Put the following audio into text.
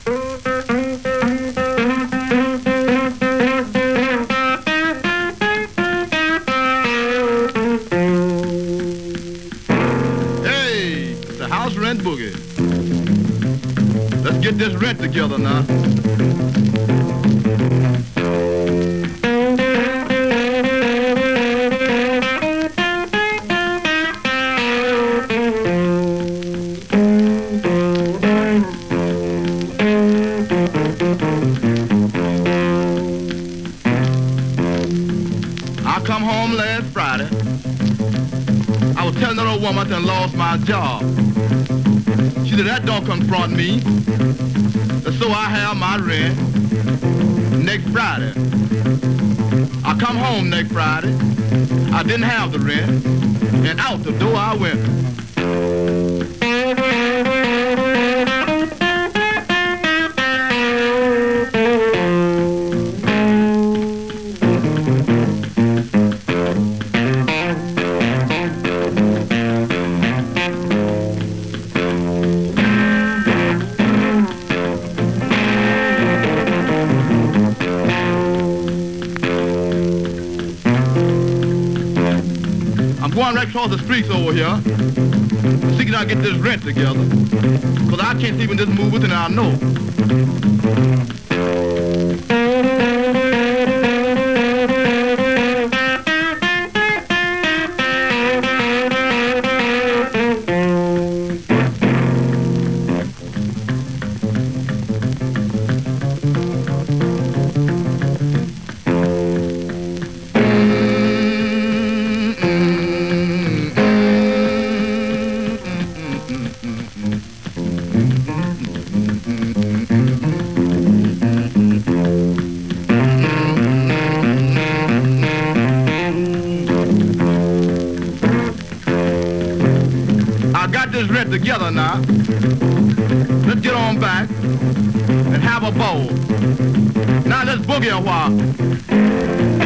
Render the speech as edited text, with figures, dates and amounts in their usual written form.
Hey, the house rent boogie. Let's get this rent together now. I come home last Friday. I was telling that old woman I done lost my job. She said, that don't confront me. So I have my rent next Friday. I come home next Friday. I didn't have the rent. And out the door I went. I'm going right across the streets over here to see can I get this rent together. Because I can't sleep in this mood within I know. I got this rent together now. Let's get on back and have a bowl. Now let's boogie a while.